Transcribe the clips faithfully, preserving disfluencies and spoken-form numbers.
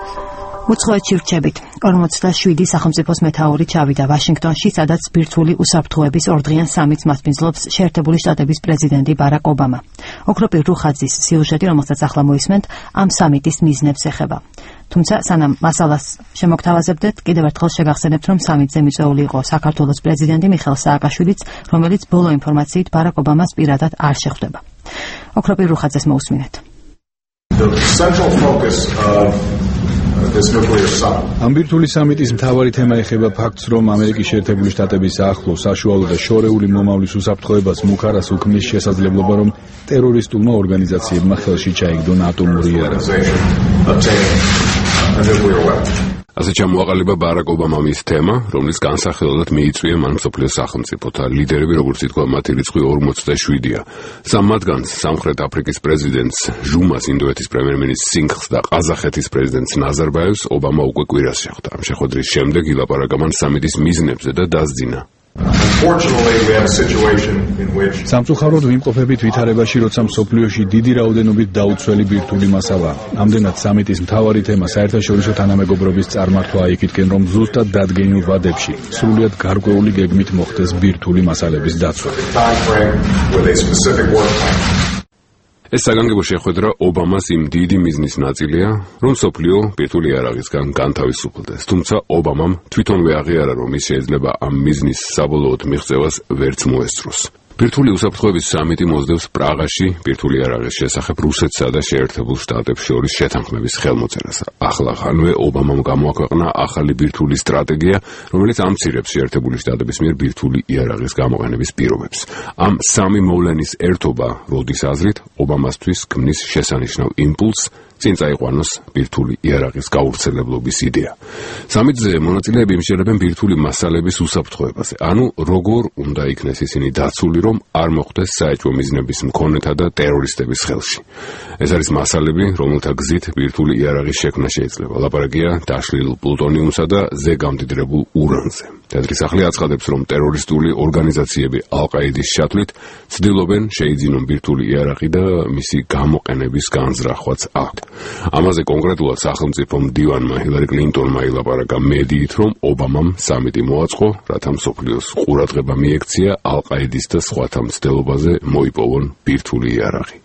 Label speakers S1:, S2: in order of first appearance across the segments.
S1: უცხოეთში რჩებით. ორმოცდაშვიდი სახელმწიფოს მეთაური ჩავიდა ვაშინგტონში, სადაც ბირთვული უსაფრთხოების ორდღიან სამიტს მასპინძლობს შეერთებული შტატების პრეზიდენტი ბარაკ ობამა. ოქროპირ რუხაძის სიუჟეტი, რომელსაც ახლა მოისმენთ, ამ სამიტის მიზნებს ეხება. თუმცა სანამ მასალას შემოგთავაზებდეთ, კიდევ ერთხელ შეგახსენებთ, რომ სამიტზე მიწვეული იყო საქართველოს პრეზიდენტი მიხეილ სააკაშვილიც, რომელიც ბოლო ინფორმაციით ბარაკ ობამას პირადად არ შეხვდება. ოქროპირ რუხაძეს მოусმინეთ.
S2: ამ ბირთვული სამიტის მთავარი თემა ეხება ფაქტს, რომ ამერიკის შეერთებული შტატების ახლო, საშუალო და შორეული მომავლის უსაფრთხოებას მუქარას უქმნის შესაძლებლობა, რომ ტერორისტულმა ორგანიზაციებმა ხელში ჩაიგდონ ატომური იარაღი.
S3: ასე ჩამოაყალიბა ბარაკ ობამამ ის თემა, რომლის განსახილველად მიიწვია მან მსოფლიოს სახელმწიფოთა ლიდერები, როგორც ითქვა, მათი რიცხვი ორმოცდაშვიდია. სამ მათგანს, სამხრეთ აფრიკის პრეზიდენტს ჟუმას, ინდოეთის პრემიერ-მინისტრს სინგხს და ყაზახეთის პრეზიდენტს ნაზარბაევს ობამა უკვე კვირას შეხვდა. ამ შეხვედრის შემდეგ ილაპარაკა მან სამიტის მიზნებზე და დასძინა.
S2: სამწუხაროდ ვიმყოფებით ვითარებაში, როცა მსოფლიოში დიდი რაოდენობით დაუცველი ბირთვული მასალაა. ამდენად სამიტის მთავარი თემა საერთაშორისო თანამეგობრობის წარმართვა იქითკენ, რომ ზუსტად დადგენილ ვადებში სრულიად გარკვეული გეგმით მოხდეს ბირთვული მასალების დაცვა.
S3: ეს საგანგებო შეხვედრა ობამას იმ დიდი მიზნის ნაწილია, რომ მსოფლიო ბირთვული იარაღისგან განთავისუფლდეს. თუმცა ობამამ თვითონვე აღიარა, რომ ის შეიძლება ამ მიზნის საბოლოოდ მიღწევას ვერც მოესწროს. ბირთვული უსაფრთხოების სამიტი მოსდევს პრაღაში ბირთვული იარაღის შესახებ რუსეთსა და შეერთებულ შტატებს შორის შეთანხმების ხელმოწერას. ახლახანვე ობამამ გამოაქვეყნა ახალი ბირთვული სტრატეგია, რომელიც ამცირებს შეერთებული შტატების მიერ ბირთვული იარაღის გამოყენების პირობებს. ამ სამი მოვლენის ერთობა, როდის აზრით, ობამასთვის ქმნის შესანიშნავ იმპულსს, წინ წაიყვანოს ბირთვული იარაღის გავრცელებლობის იდეა. სამიტზე მონაწილეები იმსჯელებენ ბირთვული მასალების უსაფრთხოებაზე, ანუ როგორ უნდა იქნეს ისინი დაცული, რომ არ მოხვდეს საეჭვო მიზნების მქონეთა და ტერორისტების ხელში. ეს არის მასალები, რომელთა გზით ბირთვული იარაღის შექმნა შეიძლება. ლაპარაკია დაშლილ პლუტონიუმსა და ზეგამდიდრებულ ურანზე. თეთრი სახლი აცხადებს, რომ ტერორისტული ორგანიზაციები ალ-ყაიდის ჩათვლით ცდილობენ შეიძინონ ბირთვული იარაღი და მისი გამოყენების განზრახვაც აქვთ. ამაზე კონკრეტულად სახელმწიფო მდივანმა ჰილარი კლინტონმა ილაპარაკა მედიით, რომ ობამამ სამიტი მოაწყო, რათა მსოფლიოს ყურადღება მიექცია ალ-ყაიდის და სხვათა მცდელობაზე მოიპოვონ ბირთვული იარაღი.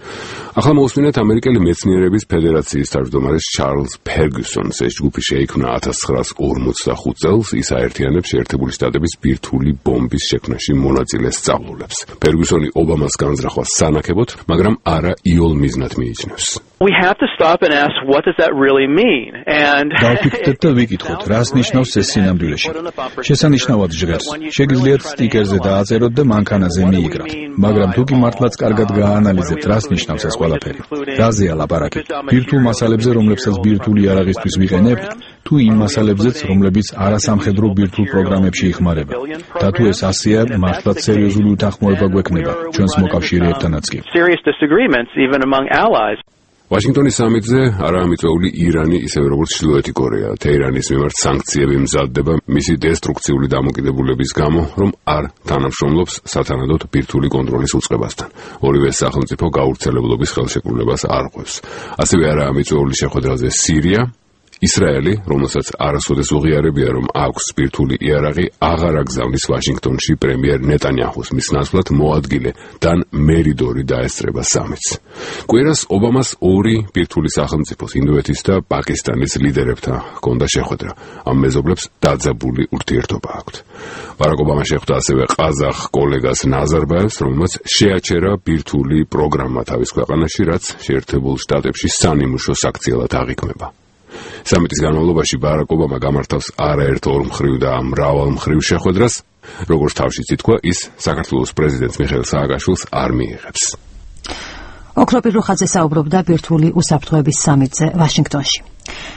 S3: ახლა მოусმინეთ ამერიკელი მეცნიერების ფედერაციის თავმჯდომარეს ჩარლზ ფერგუსონს. ეს ჯგუფი შეიქმნა ათას ცხრაას ორმოცდახუთ წელს. ის აერთიანებს შეერთებული შტატების ბირთვული ბომბის შექმნაში მონაწილე სწავლულებს. ფერგუსონი ობამას განზრახვას სანაკებოდ, მაგრამ არა იოლ მიზნად მიიჩნევს.
S4: We have to stop and ask, what does that really mean? And
S2: დავფიქრდეთ და ვიკითხოთ, რას ნიშნავს ეს სინამდვილეში. შესანიშნავად ჟღერს. შეგიძლიათ სტიკერზე დააწეროთ და მანქანაზე მიიგრათ. მაგრამ თუ კი მართლაც კარგად გააანალიზებთ, რას ნიშნავს ეს ყველაფერი? რაზეა ლაპარაკი? ბირთვულ მასალებზე, რომლებსაც ბირთვული იარაღისთვის ვიყენებთ, თუ იმ მასალებზეც, რომლებიც არასამხედრო ბირთვულ პროგრამებში იხმარება. და თუ ეს ასეა, მართლაც სერიოზული უთანხმოება გვექნება ჩვენს მოკავშირეებთანაც კი.
S4: serious disagreements even among allies.
S3: ვაშინგტონის სამიტზე არაა მიწვეული ირანი, ისევე როგორც ჩრდილოეთი კორეა. თეირანის მიმართ სანქციები მზადდება მისი დესტრუქციული დამოკიდებულების გამო, რომ არ თანამშრომლობს სათანადოდ ბირთვული კონტროლის უწყებასთან. ორივე სახელმწიფო გავრცელებლობის ხელშეკრულებას არ ყვევს. ასევე არაა მიწვეული შეხვედრაზე სირია. ისრაელი, რომელსაც არასოდეს უღიარებია, რომ აქვს ბირთვული იარაღი, აღარ აგზავნის ვაშინგტონში პრემიერ ნეტანიაჰუს მის ნაცვლად მოადგილე დან მერიდორი დაესწრება სამიტს. კვირას ობამას ორი ბირთვული სახელმწიფოს, ინდოეთის და პაკისტანის ლიდერებთან ჰქონდა შეხვედრა. ამ მეზობლებს დაძაბული ურთიერთობა აქვთ. ბარაკ ობამა შეხვდა ასევე ყაზახ კოლეგას ნაზარბაევს, რომელმაც შეაჩერა ბირთვული პროგრამა თავის ქვეყანაში, რაც შეერთებულ შტატებში სანიმუშო საქციელად აღიქმება. სამიტის განმავლობაში ბარაკ ობამა გამართავს არაერთ ორმხრივ და მრავალმხრივ შეხვედრას, როგორც თავშიც ითქვა, ის საქართველოს პრეზიდენტს მიხეილ სააკაშვილს არ მიიღებს.
S1: ოქროპირ რუხაძე საუბრობდა ბირთვული უსაფრთხოების სამიტზე ვაშინგტონში.